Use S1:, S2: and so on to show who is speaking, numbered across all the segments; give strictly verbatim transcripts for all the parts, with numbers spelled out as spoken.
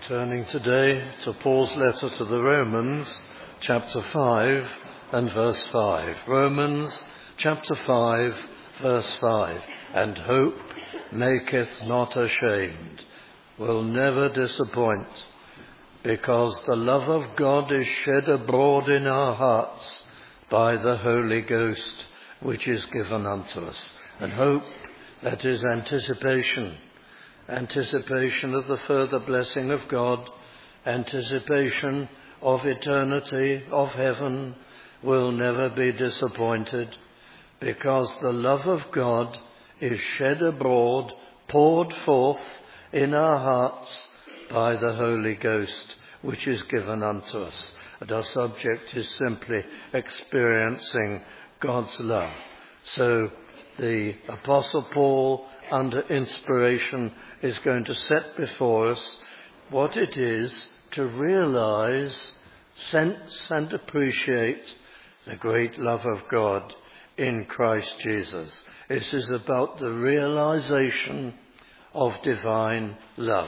S1: Turning today to Paul's letter to the Romans, chapter five and verse five. Romans chapter five, verse five. And hope maketh not ashamed, will never disappoint, because the love of God is shed abroad in our hearts by the Holy Ghost, which is given unto us. And hope, that is anticipation. Anticipation of the further blessing of God, anticipation of eternity, of heaven, will never be disappointed, because the love of God is shed abroad, poured forth in our hearts by the Holy Ghost, which is given unto us. And our subject is simply experiencing God's love. So the Apostle Paul, under inspiration, is going to set before us what it is to realize, sense and appreciate the great love of God in Christ Jesus. This is about the realization of divine love.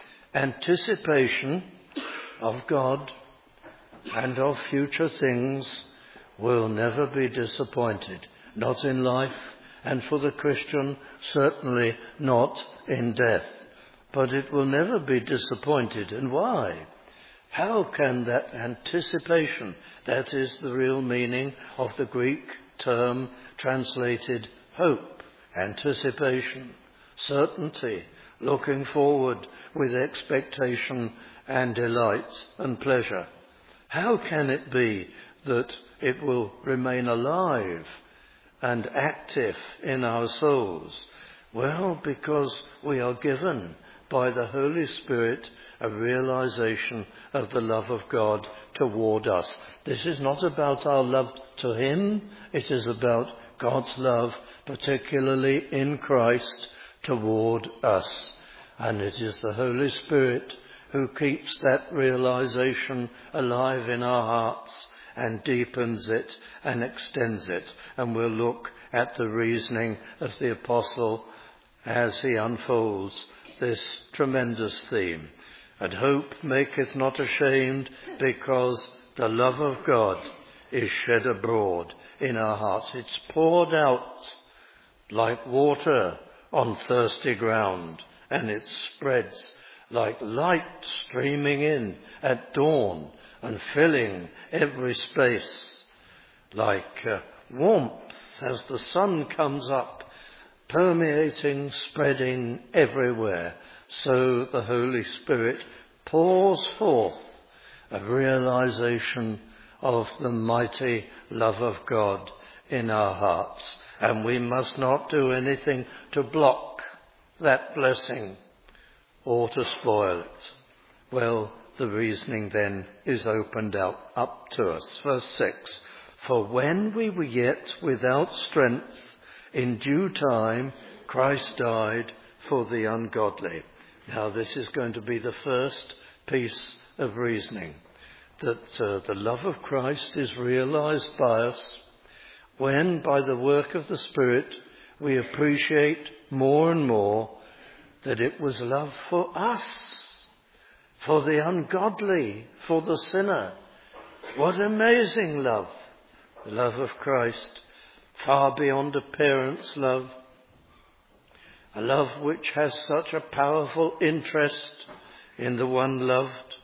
S1: Anticipation of God and of future things will never be disappointed, not in life, and for the Christian, certainly not in death. But it will never be disappointed. And why? How can that anticipation, that is the real meaning of the Greek term translated hope, anticipation, certainty, looking forward with expectation and delight and pleasure. How can it be that it will remain alive and active in our souls? Well, because we are given by the Holy Spirit a realization of the love of God toward us. This is not about our love to Him, it is about God's love, particularly in Christ, toward us. And it is the Holy Spirit who keeps that realization alive in our hearts and deepens it and extends it. And we'll look at the reasoning of the Apostle as he unfolds this tremendous theme. And hope maketh not ashamed, because the love of God is shed abroad in our hearts. It's poured out like water on thirsty ground, and it spreads like light streaming in at dawn and filling every space, like uh, warmth as the sun comes up, permeating, spreading everywhere. So the Holy Spirit pours forth a realization of the mighty love of God in our hearts. And we must not do anything to block that blessing or to spoil it. Well, the reasoning then is opened out up to us. Verse six. For when we were yet without strength, in due time Christ died for the ungodly. Now this is going to be the first piece of reasoning, that uh, the love of Christ is realized by us when, by the work of the Spirit, we appreciate more and more that it was love for us, for the ungodly, for the sinner. What amazing love! The love of Christ, far beyond a parent's love, a love which has such a powerful interest in the one loved,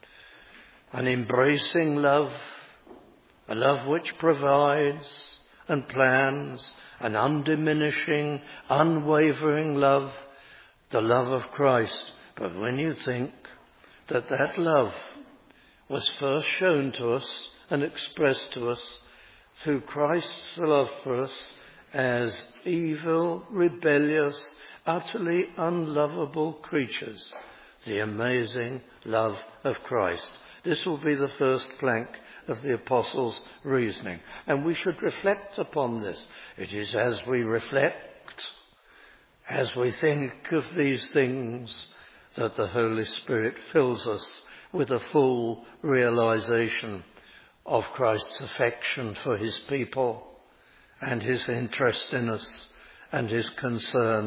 S1: an embracing love, a love which provides and plans, an undiminishing, unwavering love, the love of Christ. But when you think that that love was first shown to us and expressed to us through Christ's love for us as evil, rebellious, utterly unlovable creatures, the amazing love of Christ. This will be the first plank of the Apostle's reasoning. And we should reflect upon this. It is as we reflect, as we think of these things, that the Holy Spirit fills us with a full realization of Christ's affection for his people and his interest in us and his concerns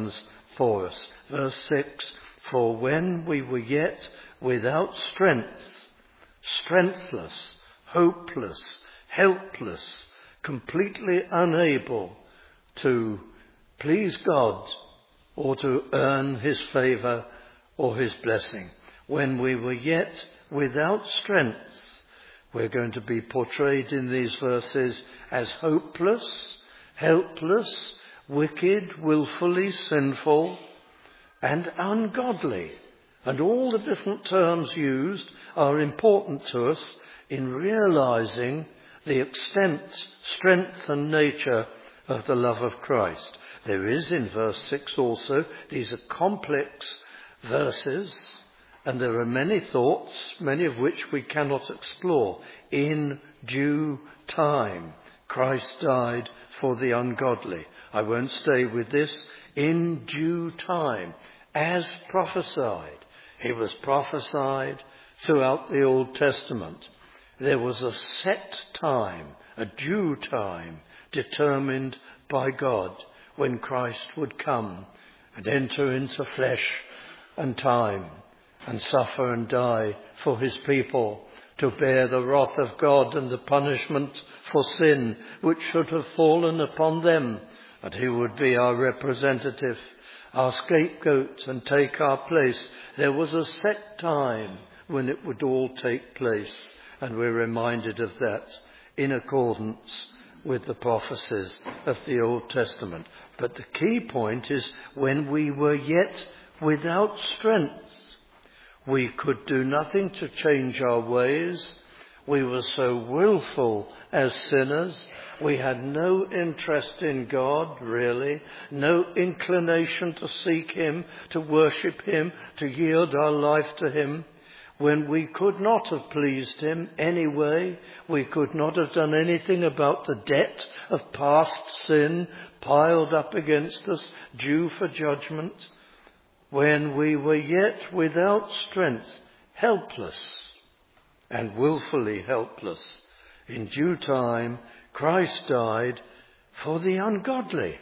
S1: for us. Verse six, for when we were yet without strength, strengthless, hopeless, helpless, completely unable to please God or to earn his favour or his blessing. When we were yet without strength, we're going to be portrayed in these verses as hopeless, helpless, wicked, willfully sinful, and ungodly. And all the different terms used are important to us in realizing the extent, strength and nature of the love of Christ. There is in verse six also, these are complex verses, and there are many thoughts, many of which we cannot explore. In due time, Christ died for the ungodly. I won't stay with this. In due time, as prophesied. He was prophesied throughout the Old Testament. There was a set time, a due time, determined by God when Christ would come and enter into flesh and time and suffer and die for his people, to bear the wrath of God and the punishment for sin which should have fallen upon them. And he would be our representative, our scapegoat, and take our place. There was a set time when it would all take place, and we're reminded of that in accordance with the prophecies of the Old Testament. But the key point is, when we were yet without strength, we could do nothing to change our ways. We were so willful as sinners. We had no interest in God, really, no inclination to seek him, to worship him, to yield our life to him. When we could not have pleased him anyway, we could not have done anything about the debt of past sin piled up against us, due for judgment. When we were yet without strength, helpless and willfully helpless, in due time Christ died for the ungodly.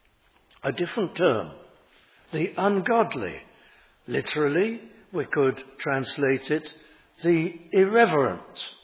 S1: A different term, the ungodly. Literally, we could translate it, the irreverent,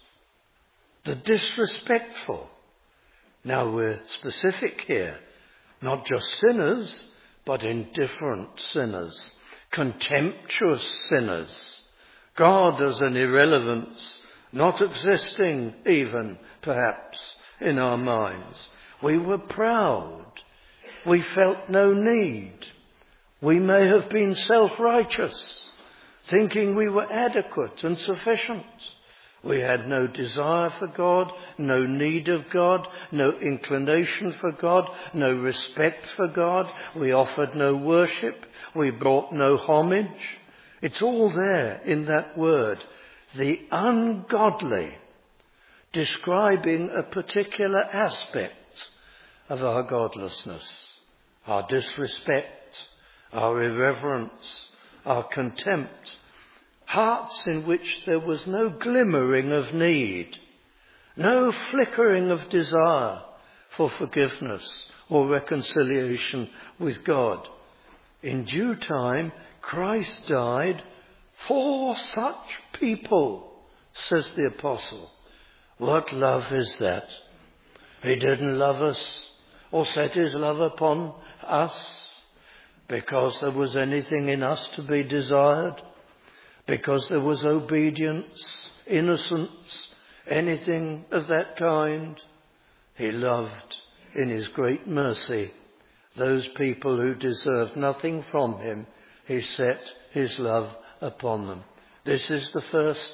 S1: the disrespectful. Now we're specific here, not just sinners, but indifferent sinners, contemptuous sinners. God as an irrelevance, not existing even, perhaps, in our minds. We were proud. We felt no need. We may have been self-righteous, thinking we were adequate and sufficient. We had no desire for God, no need of God, no inclination for God, no respect for God. We offered no worship. We brought no homage. It's all there in that word, the ungodly, describing a particular aspect of our godlessness, our disrespect, our irreverence, our contempt. Hearts in which there was no glimmering of need, no flickering of desire for forgiveness or reconciliation with God. In due time, Christ died for such people, says the apostle. What love is that? He didn't love us or set his love upon us because there was anything in us to be desired, because there was obedience, innocence, anything of that kind. He loved in his great mercy those people who deserved nothing from him. He set his love upon them. This is the first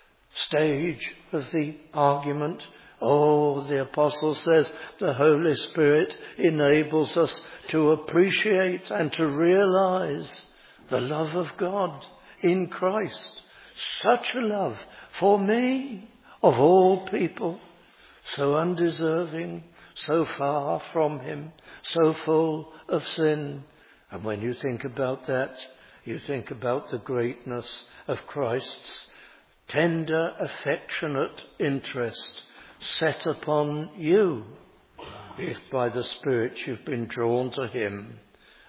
S1: stage of the argument. Oh, the apostle says the Holy Spirit enables us to appreciate and to realize the love of God in Christ. Such a love for me, of all people, so undeserving, so far from him, so full of sin. And when you think about that, you think about the greatness of Christ's tender, affectionate interest set upon you, if by the Spirit you've been drawn to him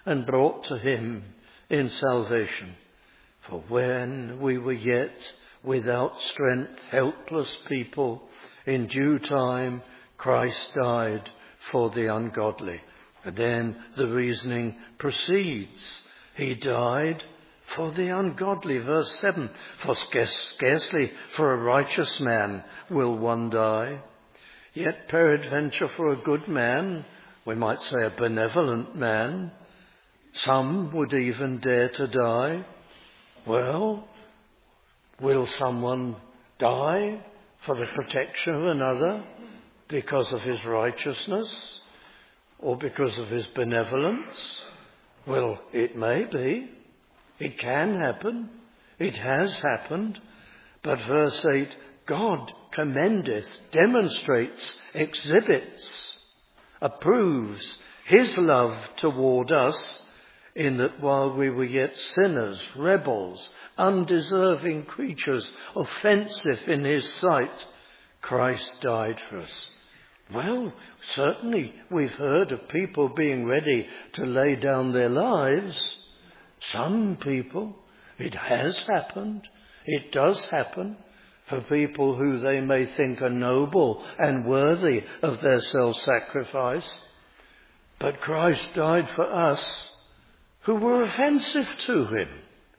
S1: and brought to him in salvation. For when we were yet without strength, helpless people, in due time Christ died for the ungodly. And then the reasoning proceeds. He died for the ungodly. Verse seven, for scarcely for a righteous man will one die. Yet peradventure for a good man, we might say a benevolent man, some would even dare to die. Well, will someone die for the protection of another because of his righteousness or because of his benevolence? Well, it may be. It can happen. It has happened. But verse eight, God commendeth, demonstrates, exhibits, approves his love toward us, in that while we were yet sinners, rebels, undeserving creatures, offensive in his sight, Christ died for us. Well, certainly we've heard of people being ready to lay down their lives. Some people, it has happened, it does happen, for people who they may think are noble and worthy of their self-sacrifice. But Christ died for us who were offensive to him,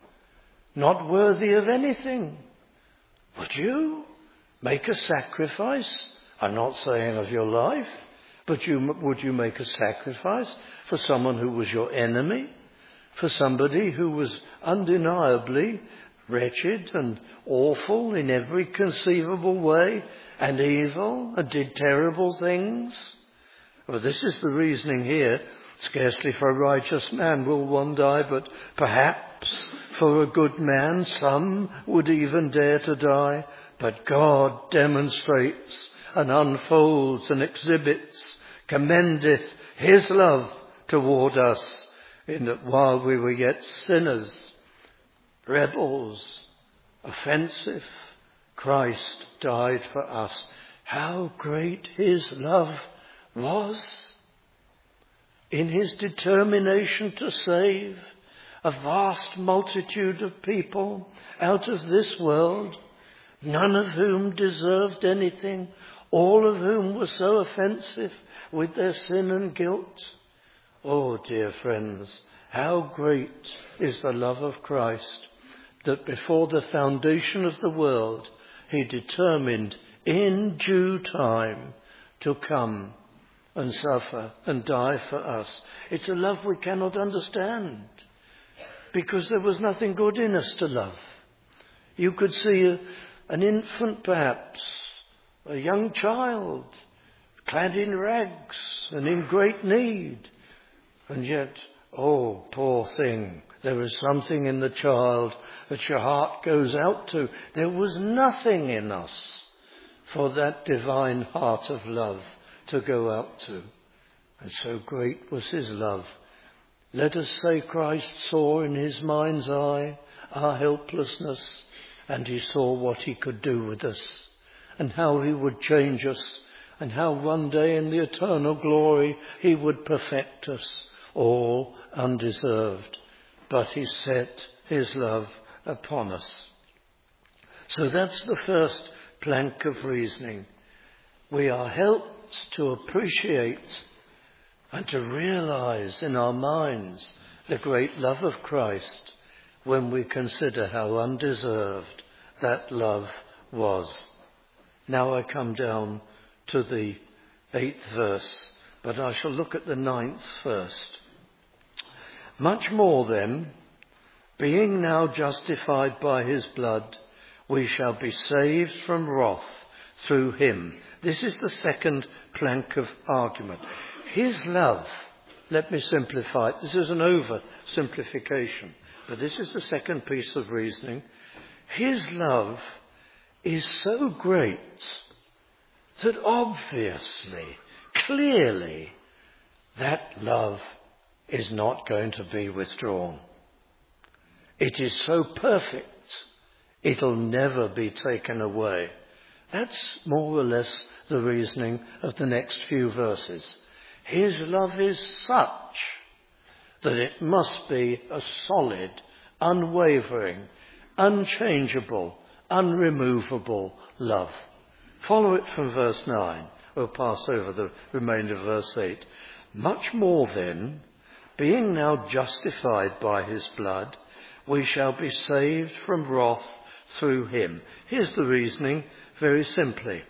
S1: not worthy of anything. Would you make a sacrifice? I'm not saying of your life, but you, would you make a sacrifice for someone who was your enemy? For somebody who was undeniably wretched and awful in every conceivable way and evil and did terrible things? Well, this is the reasoning here. Scarcely for a righteous man will one die, but perhaps for a good man some would even dare to die. But God demonstrates and unfolds and exhibits, commendeth his love toward us, in that while we were yet sinners, rebels, offensive, Christ died for us. How great his love was in his determination to save a vast multitude of people out of this world, none of whom deserved anything, all of whom were so offensive with their sin and guilt. Oh, dear friends, how great is the love of Christ, that before the foundation of the world he determined in due time to come and suffer and die for us. It's a love we cannot understand, because there was nothing good in us to love. You could see a, an infant perhaps, a young child, clad in rags and in great need, and yet, oh, poor thing, there is something in the child that your heart goes out to. There was nothing in us for that divine heart of love to go out to. And so great was his love. Let us say Christ saw in his mind's eye our helplessness, and he saw what he could do with us, and how he would change us, and how one day in the eternal glory he would perfect us, all undeserved. But he set his love upon us. So that's the first plank of reasoning. We are helped to appreciate and to realize in our minds the great love of Christ when we consider how undeserved that love was. Now I come down to the eighth verse, but I shall look at the ninth first. Much more then, being now justified by his blood, we shall be saved from wrath through him. This is the second plank of argument. His love, let me simplify it. This is an oversimplification, but this is the second piece of reasoning. His love is so great that obviously, clearly, that love is not going to be withdrawn. It is so perfect, it'll never be taken away. That's more or less the reasoning of the next few verses. His love is such that it must be a solid, unwavering, unchangeable, unremovable love. Follow it from verse nine. We'll pass over the remainder of verse eight. Much more then, being now justified by his blood, we shall be saved from wrath through him. Here's the reasoning, very simply.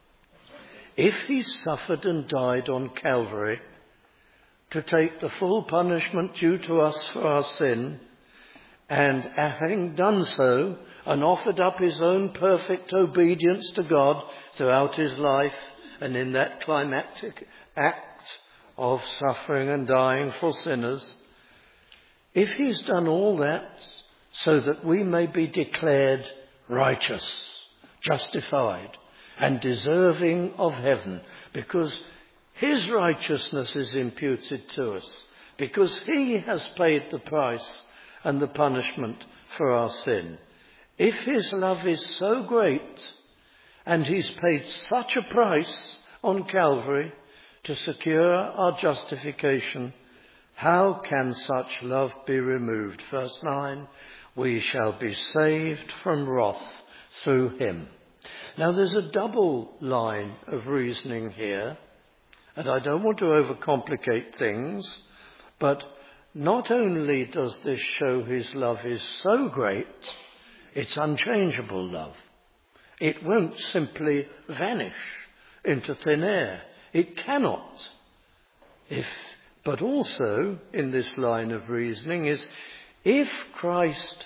S1: If he suffered and died on Calvary to take the full punishment due to us for our sin, and having done so and offered up his own perfect obedience to God throughout his life, and in that climactic act of suffering and dying for sinners, if he's done all that so that we may be declared righteous, justified, and deserving of heaven, because his righteousness is imputed to us, because he has paid the price and the punishment for our sin. If his love is so great, and he's paid such a price on Calvary to secure our justification, how can such love be removed? Verse nine, we shall be saved from wrath through him. Now there's a double line of reasoning here, and I don't want to overcomplicate things, but not only does this show his love is so great, it's unchangeable love. It won't simply vanish into thin air. It cannot. If, but also, in this line of reasoning, is if Christ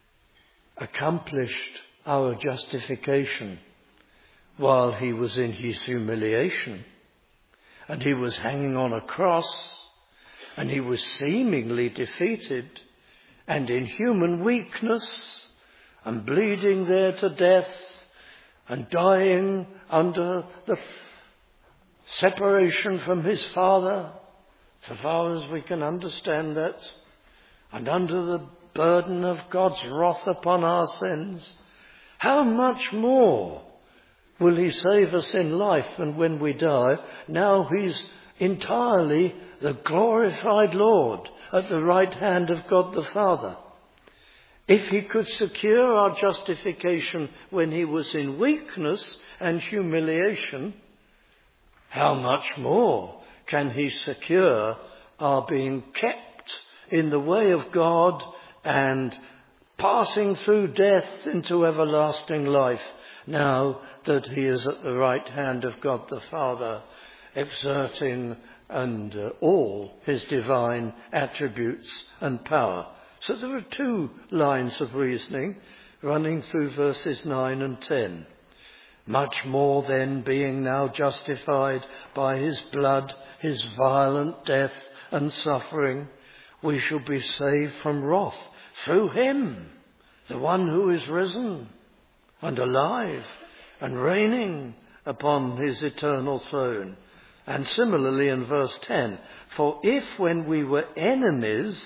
S1: accomplished our justification while he was in his humiliation, and he was hanging on a cross, and he was seemingly defeated, and in human weakness, and bleeding there to death, and dying under the separation from his Father, so far as we can understand that, and under the burden of God's wrath upon our sins, how much more will he save us in life and when we die? Now he's entirely the glorified Lord at the right hand of God the Father. If he could secure our justification when he was in weakness and humiliation, how much more can he secure our being kept in the way of God and passing through death into everlasting life, now that he is at the right hand of God the Father, exerting and uh, all his divine attributes and power. So there are two lines of reasoning running through verses nine and ten. Much more then, being now justified by his blood, his violent death and suffering, we shall be saved from wrath through him, the one who is risen and alive and reigning upon his eternal throne. And similarly in verse ten, for if when we were enemies,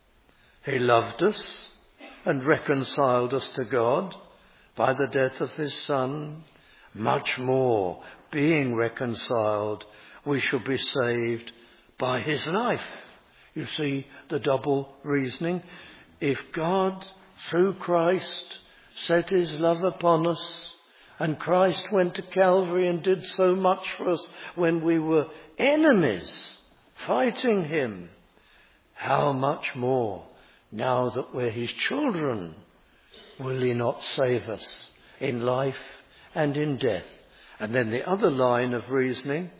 S1: he loved us and reconciled us to God by the death of his Son, much more, being reconciled, we shall be saved by his life. You see the double reasoning. If God, through Christ, set his love upon us, and Christ went to Calvary and did so much for us when we were enemies, fighting him, how much more, now that we're his children, will he not save us in life and in death? And then the other line of reasoning,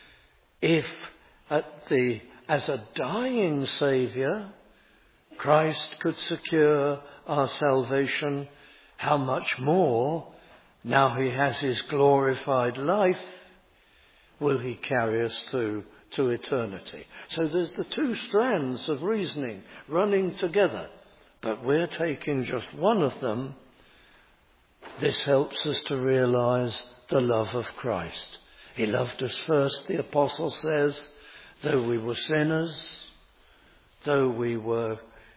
S1: if at the, as a dying Saviour, Christ could secure our salvation, how much more, now he has his glorified life, will he carry us through to eternity? So there's the two strands of reasoning running together, but we're taking just one of them. This helps us to realize the love of Christ. He loved us first, the apostle says, though we were sinners, though we were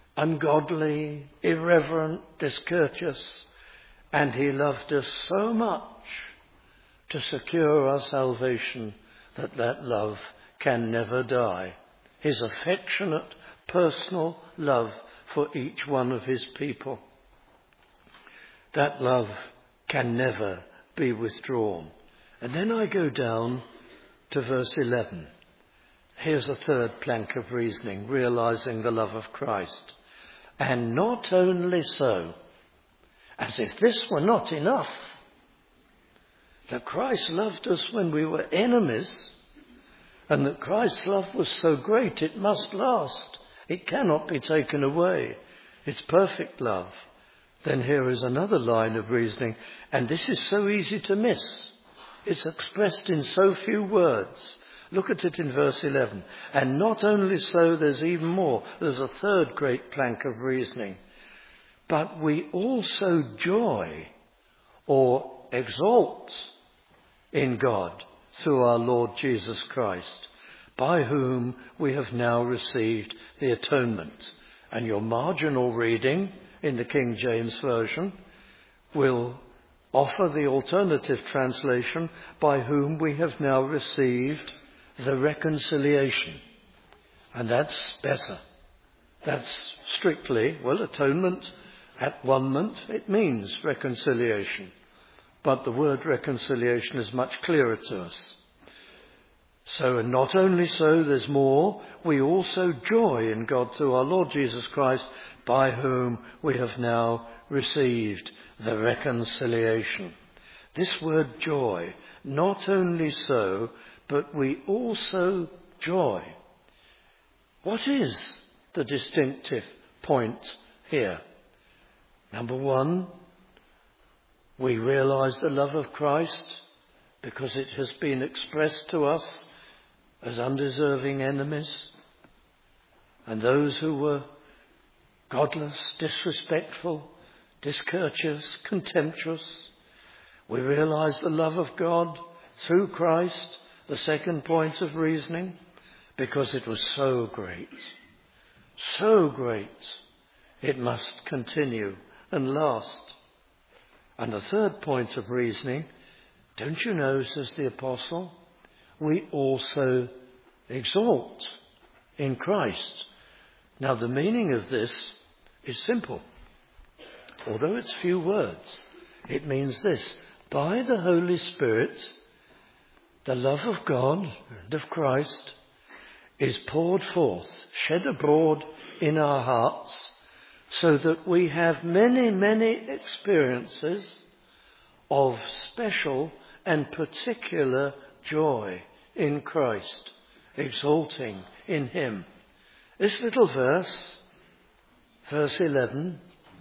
S1: ungodly, irreverent, discourteous, and he loved us so much to secure our salvation that that love can never die. His affectionate, personal love for each one of his people. That love can never be withdrawn. And then I go down to verse eleven. Here's a third plank of reasoning, realizing the love of Christ. And not only so, as if this were not enough, that Christ loved us when we were enemies, and that Christ's love was so great it must last. It cannot be taken away. It's perfect love. Then here is another line of reasoning, and this is so easy to miss. It's expressed in so few words. Look at it in verse eleven. And not only so, there's even more. There's a third great plank of reasoning. But we also joy or exalt in God through our Lord Jesus Christ, by whom we have now received the atonement. And your marginal reading in the King James Version will offer the alternative translation, by whom we have now received the reconciliation. And that's better. That's strictly, well, atonement, at-one-ment, it means reconciliation. But the word reconciliation is much clearer to us. So, and not only so, there's more. We also joy in God through our Lord Jesus Christ, by whom we have now received the reconciliation. This word joy, not only so, but we also joy. What is the distinctive point here? Number one, we realize the love of Christ because it has been expressed to us as undeserving enemies, and those who were godless, disrespectful, discourteous, contemptuous. We realize the love of God through Christ, the second point of reasoning, because it was so great, so great, it must continue and last. And the third point of reasoning, don't you know, says the apostle, we also exalt in Christ. Now the meaning of this is simple. Although it's few words, it means this: by the Holy Spirit, the love of God and of Christ is poured forth, shed abroad in our hearts, so that we have many, many experiences of special and particular joy in Christ, exulting in him. This little verse, verse eleven,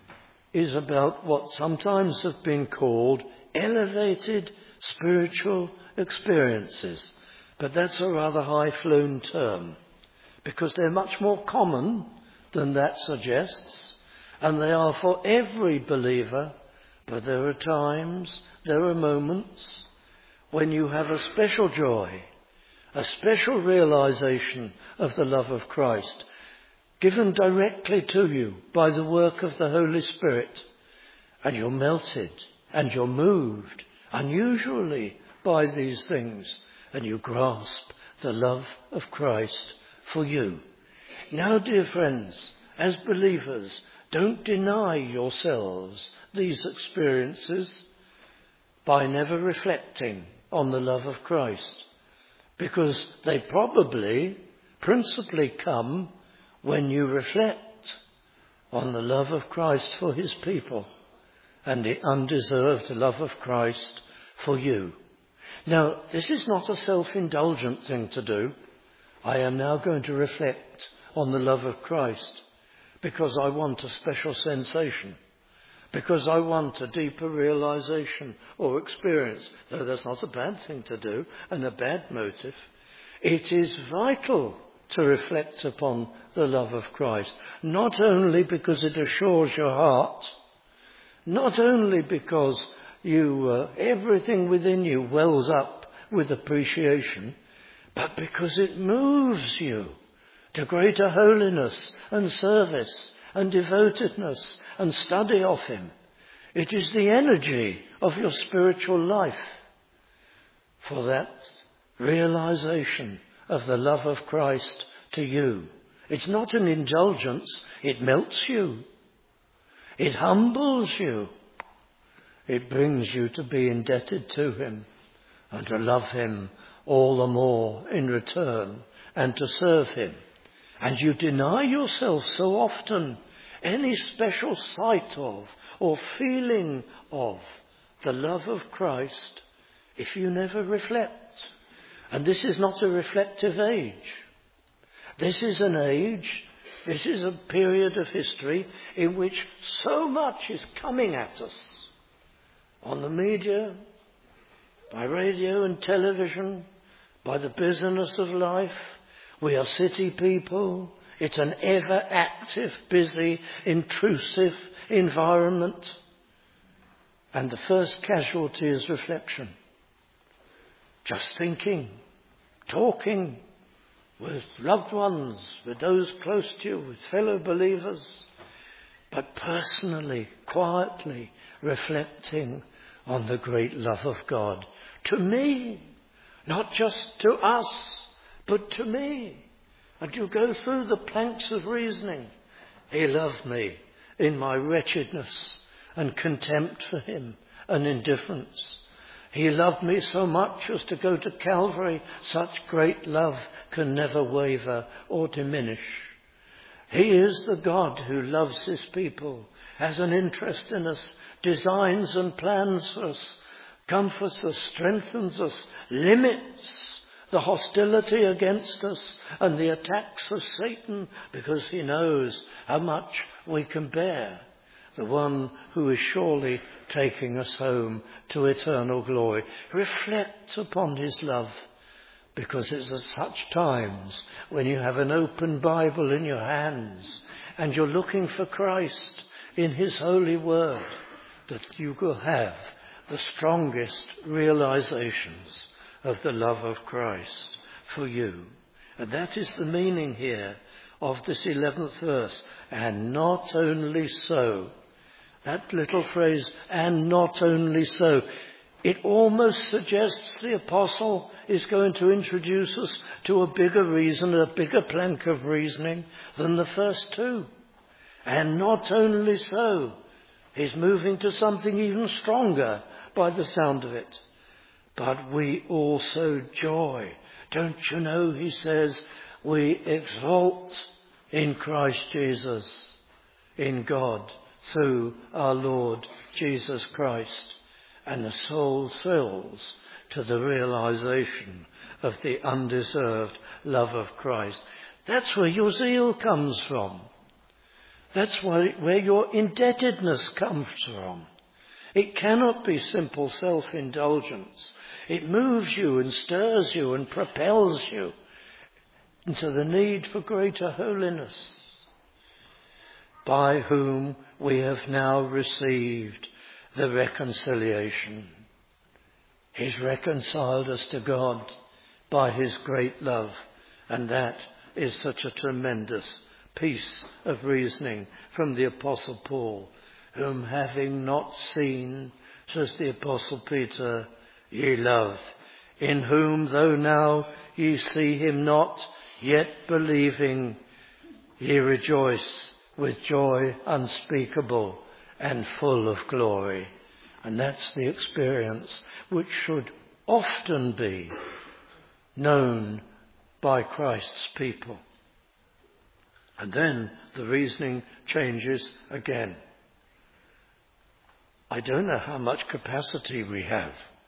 S1: is about what sometimes have been called elevated spiritual experiences. But that's a rather high-flown term, because they're much more common than that suggests, and they are for every believer. But there are times, there are moments when you have a special joy, a special realization of the love of Christ, given directly to you by the work of the Holy Spirit, and you're melted and you're moved unusually by these things, and you grasp the love of Christ for you. Now, dear friends, as believers, don't deny yourselves these experiences by never reflecting on the love of Christ, because they probably principally come when you reflect on the love of Christ for his people and the undeserved love of Christ for you. Now, this is not a self-indulgent thing to do. I am now going to reflect on the love of Christ because I want a special sensation, because I want a deeper realization or experience, though that's not a bad thing to do and a bad motive. It is vital to reflect upon the love of Christ, not only because it assures your heart, not only because you uh, everything within you wells up with appreciation, but because it moves you to greater holiness and service and devotedness and study of him. It is the energy of your spiritual life for that realization of the love of Christ to you It's not an indulgence. It melts you. It humbles you. It brings you to be indebted to him and to love him all the more in return and to serve him. And you deny yourself so often any special sight of or feeling of the love of Christ if you never reflect. And this is not a reflective age. This is an age, this is a period of history in which so much is coming at us on the media, by radio and television, by the business of life. We are city people. It's an ever active, busy, intrusive environment. And the first casualty is reflection. Just thinking, talking with loved ones, with those close to you, with fellow believers, but personally, quietly reflecting on the great love of God to me, not just to us, but to me. And you go through the planks of reasoning. He loved me in my wretchedness and contempt for him and indifference. He loved me so much as to go to Calvary. Such great love can never waver or diminish. He is the God who loves his people, has an interest in us, designs and plans for us, comforts us, strengthens us, limits the hostility against us and the attacks of Satan, because he knows how much we can bear. The one who is surely taking us home to eternal glory. Reflect upon his love, because it's at such times when you have an open Bible in your hands and you're looking for Christ in his holy word that you will have the strongest realizations of the love of Christ for you. And that is the meaning here of this eleventh verse. And not only so. That little phrase, and not only so. It almost suggests the apostle is going to introduce us to a bigger reason, a bigger plank of reasoning than the first two. And not only so. He's moving to something even stronger by the sound of it. But we also joy. Don't you know, he says, we exult in Christ Jesus, in God, through our Lord Jesus Christ. And the soul thrills to the realization of the undeserved love of Christ. That's where your zeal comes from. That's where, where your indebtedness comes from. It cannot be simple self-indulgence. It moves you and stirs you and propels you into the need for greater holiness, by whom we have now received the reconciliation. He's reconciled us to God by his great love, and that is such a tremendous piece of reasoning from the Apostle Paul, whom having not seen, says the Apostle Peter, ye love, in whom though now ye see him not, yet believing, ye rejoice with joy unspeakable and full of glory. And that's the experience which should often be known by Christ's people. And then the reasoning changes again. I don't know how much capacity we have.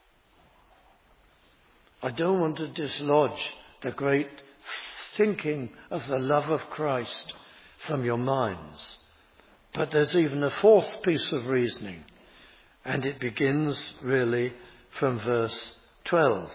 S1: I don't want to dislodge the great thinking of the love of Christ from your minds. But there's even a fourth piece of reasoning, and it begins really from verse twelve.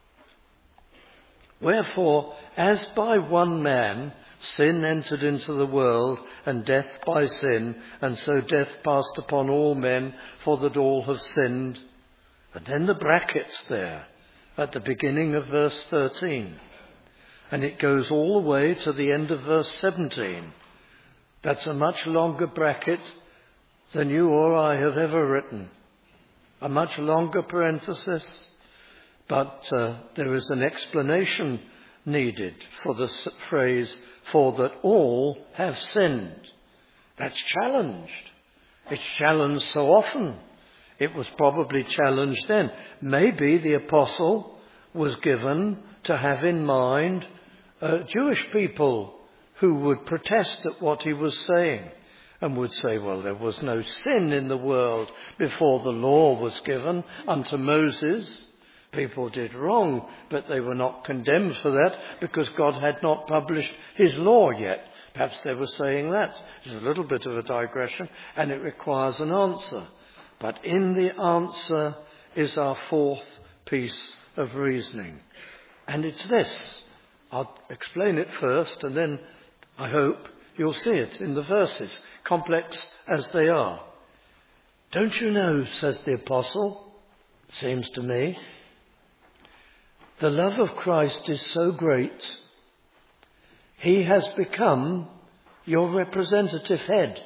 S1: Wherefore, as by one man sin entered into the world, and death by sin, and so death passed upon all men, for that all have sinned. And then the brackets there at the beginning of verse thirteen. And it goes all the way to the end of verse seventeen. That's a much longer bracket than you or I have ever written. A much longer parenthesis. But uh, there is an explanation needed for the phrase, for that all have sinned. That's challenged. It's challenged so often. It was probably challenged then. Maybe the apostle was given to have in mind uh, Jewish people who would protest at what he was saying and would say, well, there was no sin in the world before the law was given unto Moses. People did wrong, but they were not condemned for that because God had not published his law yet. Perhaps they were saying that. It's a little bit of a digression, and it requires an answer. But in the answer is our fourth piece of reasoning. And it's this. I'll explain it first, and then I hope you'll see it in the verses, complex as they are. Don't you know, says the apostle, seems to me, the love of Christ is so great, he has become your representative head.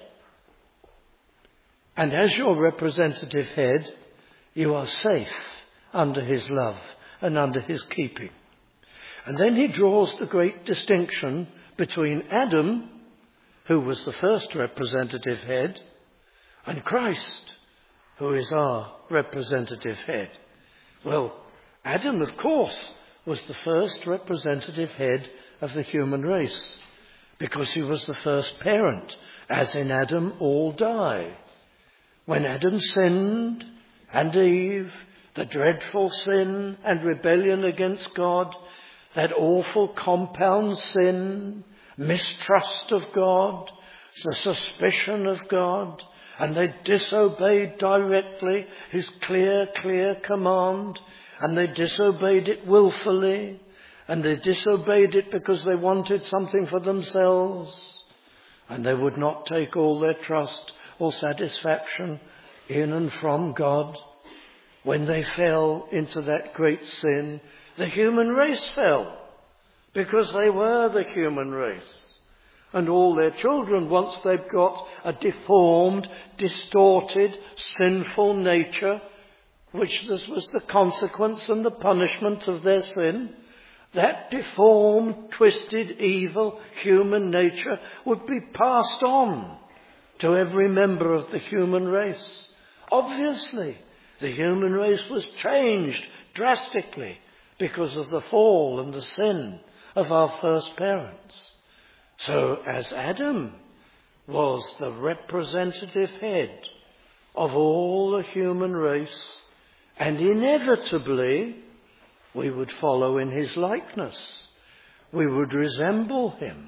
S1: And as your representative head, you are safe under his love and under his keeping. And then he draws the great distinction between Adam, who was the first representative head, and Christ, who is our representative head. Well, Adam, of course, was the first representative head of the human race, because he was the first parent. As in Adam, all die. When Adam sinned, and Eve, the dreadful sin and rebellion against God, that awful compound sin, mistrust of God, the suspicion of God, and they disobeyed directly his clear, clear command, and they disobeyed it willfully, and they disobeyed it because they wanted something for themselves, and they would not take all their trust or satisfaction in and from God. When they fell into that great sin, the human race fell, because they were the human race. And all their children, once they've got a deformed, distorted, sinful nature, which this was the consequence and the punishment of their sin, that deformed, twisted, evil human nature would be passed on to every member of the human race. Obviously, the human race was changed drastically because of the fall and the sin of our first parents. So as Adam was the representative head of all the human race, and inevitably we would follow in his likeness, we would resemble him,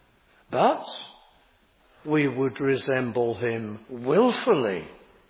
S1: but we would resemble him willfully.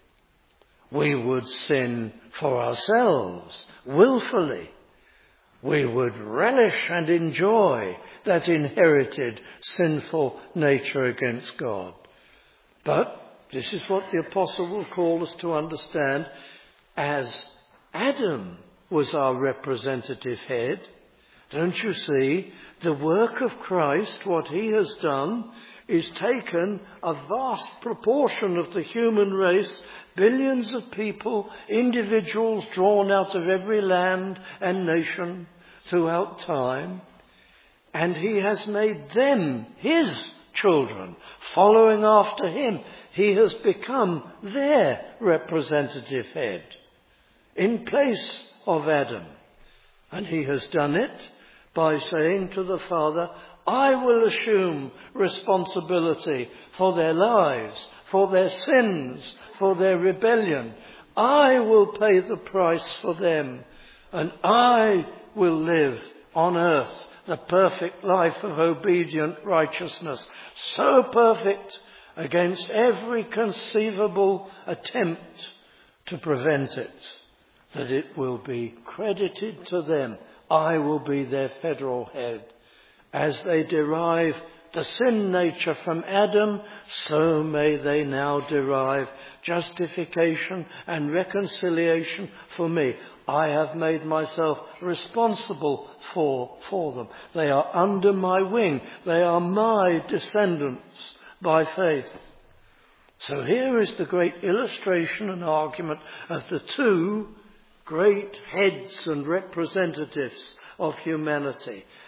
S1: We would sin for ourselves willfully. We would relish and enjoy that inherited sinful nature against God. But this is what the apostle will call us to understand. As Adam was our representative head, don't you see, the work of Christ, what he has done, is taken a vast proportion of the human race, billions of people, individuals drawn out of every land and nation throughout time, and he has made them his children, following after him. He has become their representative head in place of Adam. And he has done it by saying to the Father, I will assume responsibility for their lives, for their sins, for their rebellion. I will pay the price for them, and I will live on earth the perfect life of obedient righteousness, so perfect against every conceivable attempt to prevent it, that it will be credited to them. I will be their federal head. As they derive the sin nature from Adam, so may they now derive justification and reconciliation for me. I have made myself responsible for, for them. They are under my wing. They are my descendants by faith. So here is the great illustration and argument of the two great heads and representatives of humanity,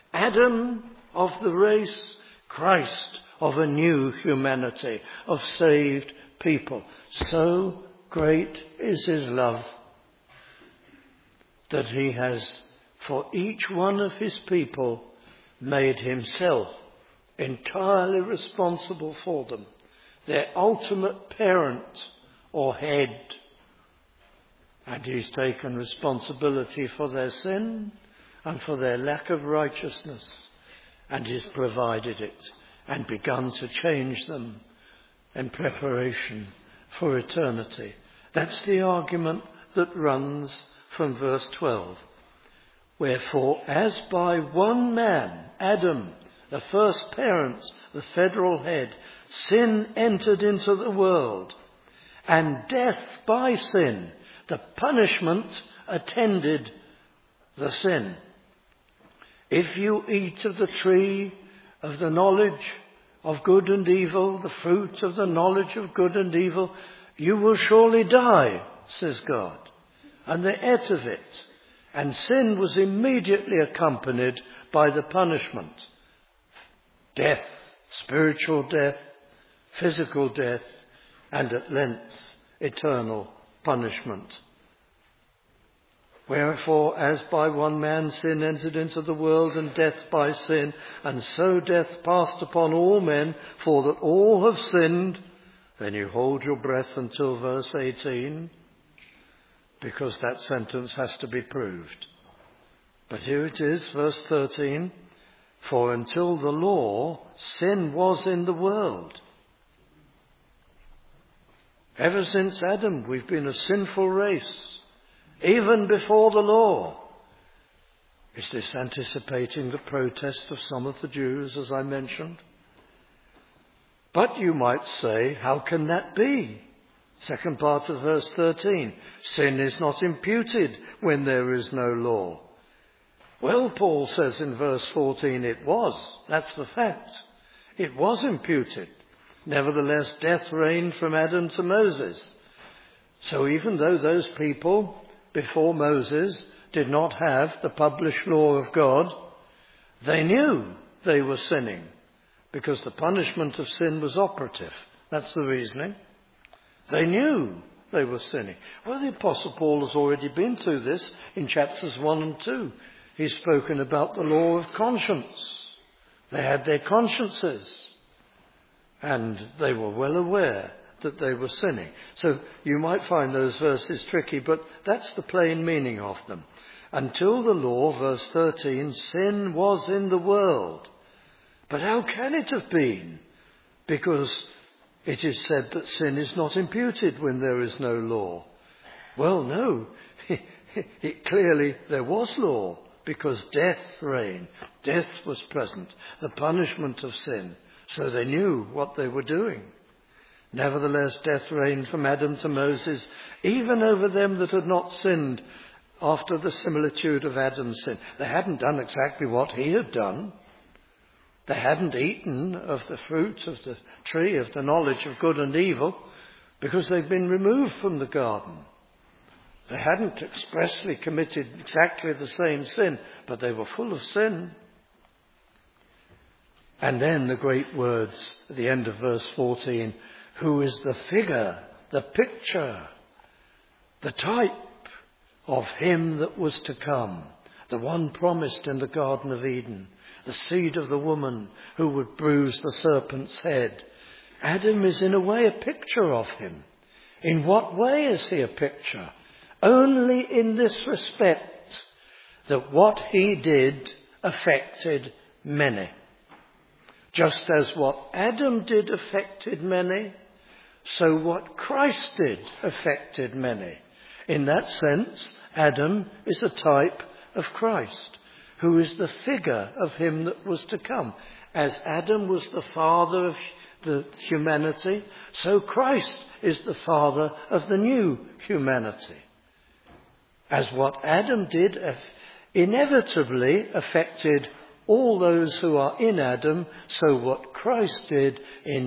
S1: Adam of the race, Christ of a new humanity, of saved people. So great is his love that he has, for each one of his people, made himself entirely responsible for them, their ultimate parent or head. And he's taken responsibility for their sin and for their lack of righteousness, and he's provided it and begun to change them in preparation for eternity. That's the argument that runs from verse twelve. Wherefore, as by one man, Adam, the first parent, the federal head, sin entered into the world, and death by sin, the punishment attended the sin. If you eat of the tree of the knowledge of good and evil, the fruit of the knowledge of good and evil, you will surely die, says God. And they ate of it. And sin was immediately accompanied by the punishment. Death, spiritual death, physical death, and at length, eternal punishment. Wherefore, as by one man sin entered into the world, and death by sin, and so death passed upon all men, for that all have sinned. Then you hold your breath until verse eighteen, because that sentence has to be proved. But here it is, verse thirteen. For until the law, sin was in the world. Ever since Adam, we've been a sinful race. Even before the law. Is this anticipating the protest of some of the Jews, as I mentioned? But you might say, how can that be? Second part of verse thirteen. Sin is not imputed when there is no law. Well, Paul says in verse fourteen, it was. That's the fact. It was imputed. Nevertheless, death reigned from Adam to Moses. So even though those people before Moses did not have the published law of God, they knew they were sinning because the punishment of sin was operative. That's the reasoning. They knew they were sinning. Well, the Apostle Paul has already been through this in chapters one and two. He's spoken about the law of conscience. They had their consciences, and they were well aware that they were sinning. So you might find those verses tricky, but that's the plain meaning of them. Until the law, verse thirteen, sin was in the world. But how can it have been? Because it is said that sin is not imputed when there is no law. Well, no. It clearly, there was law, because death reigned. Death was present, the punishment of sin. So they knew what they were doing. Nevertheless, death reigned from Adam to Moses, even over them that had not sinned after the similitude of Adam's sin. They hadn't done exactly what he had done. They hadn't eaten of the fruit of the tree of the knowledge of good and evil because they'd been removed from the garden. They hadn't expressly committed exactly the same sin, but they were full of sin. And then the great words at the end of verse fourteen, who is the figure, the picture, the type of him that was to come, the one promised in the Garden of Eden, the seed of the woman who would bruise the serpent's head. Adam is in a way a picture of him. In what way is he a picture? Only in this respect, that what he did affected many. Just as what Adam did affected many, so what Christ did affected many. In that sense, Adam is a type of Christ, who is the figure of him that was to come. As Adam was the father of the humanity, so Christ is the father of the new humanity. As what Adam did inevitably affected all those who are in Adam, so what Christ did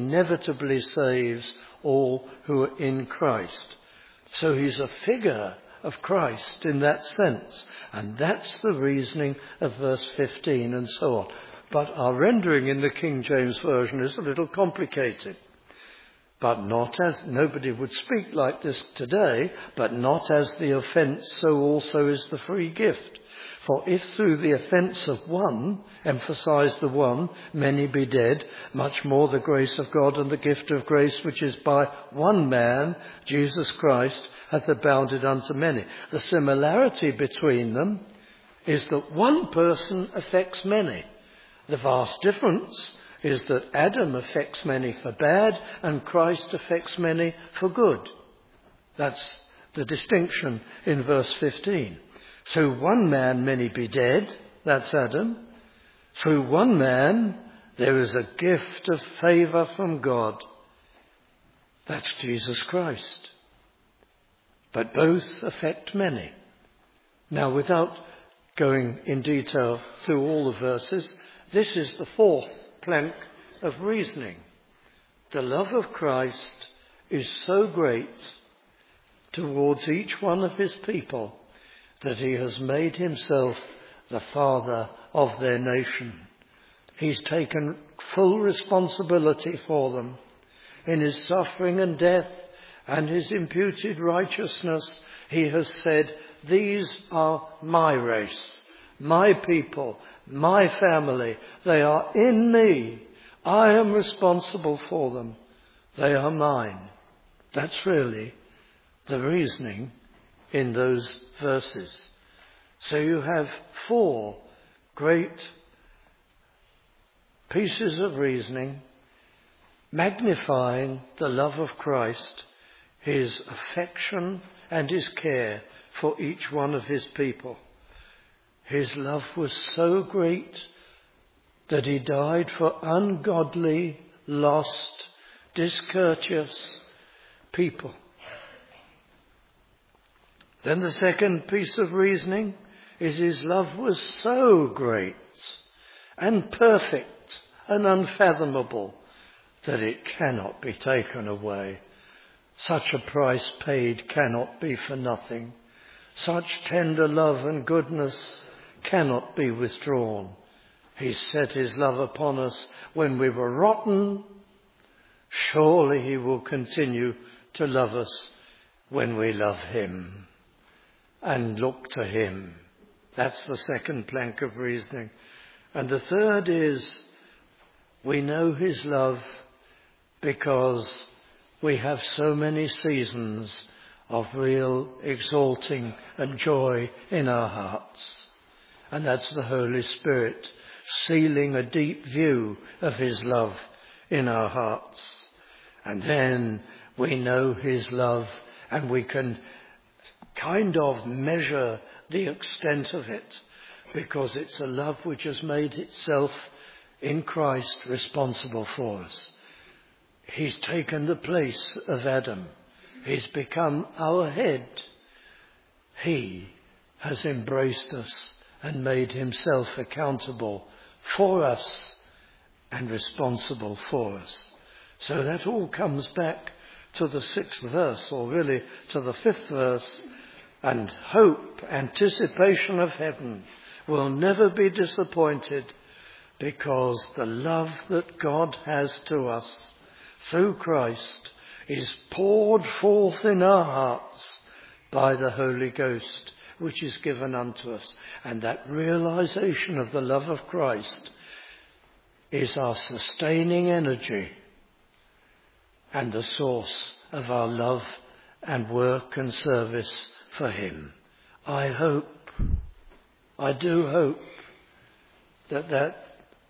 S1: inevitably saves all who are in Christ. So he's a figure of Christ in that sense. And that's the reasoning of verse fifteen and so on. But our rendering in the King James Version is a little complicated. But not as, nobody would speak like this today, but not as the offence, so also is the free gift. For if through the offence of one, emphasize the one, many be dead, much more the grace of God and the gift of grace which is by one man, Jesus Christ, hath abounded unto many. The similarity between them is that one person affects many. The vast difference is that Adam affects many for bad and Christ affects many for good. That's the distinction in verse fifteen. Through one man many be dead, that's Adam. Through one man there is a gift of favour from God, that's Jesus Christ. But both affect many. Now, without going in detail through all the verses, this is the fourth plank of reasoning. The love of Christ is so great towards each one of his people that he has made himself the father of their nation. He's taken full responsibility for them. In his suffering and death and his imputed righteousness, he has said, these are my race, my people, my family. They are in me. I am responsible for them. They are mine. That's really the reasoning in those verses. So you have four great pieces of reasoning magnifying the love of Christ, his affection and his care for each one of his people. His love was so great that he died for ungodly, lost, discourteous people. Then the second piece of reasoning is his love was so great and perfect and unfathomable that it cannot be taken away. Such a price paid cannot be for nothing. Such tender love and goodness cannot be withdrawn. He set his love upon us when we were rotten. Surely he will continue to love us when we love him and look to him. That's the second plank of reasoning. And the third is we know his love because we have so many seasons of real exalting and joy in our hearts. And that's the Holy Spirit sealing a deep view of his love in our hearts. And then we know his love and we can kind of measure the extent of it because it's a love which has made itself in Christ responsible for us. He's taken the place of Adam. He's become our head. He has embraced us and made himself accountable for us and responsible for us. So that all comes back to the sixth verse, or really to the fifth verse. And hope, anticipation of heaven, will never be disappointed because the love that God has to us through Christ is poured forth in our hearts by the Holy Ghost, which is given unto us. And that realization of the love of Christ is our sustaining energy and the source of our love and work and service for him. I hope, I do hope that that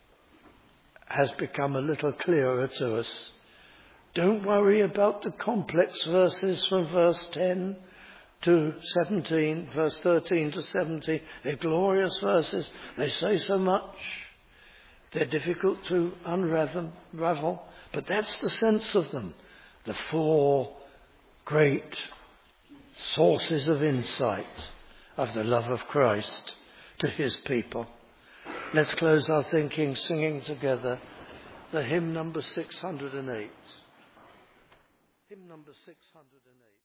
S1: has become a little clearer to us. Don't worry about the complex verses from verse ten to seventeen, verse thirteen to seventeen. They're glorious verses. They say so much. They're difficult to unravel, but that's the sense of them. The four great sources of insight of the love of Christ to his people. Let's close our thinking singing together the hymn number six hundred eight. Hymn number six hundred eight.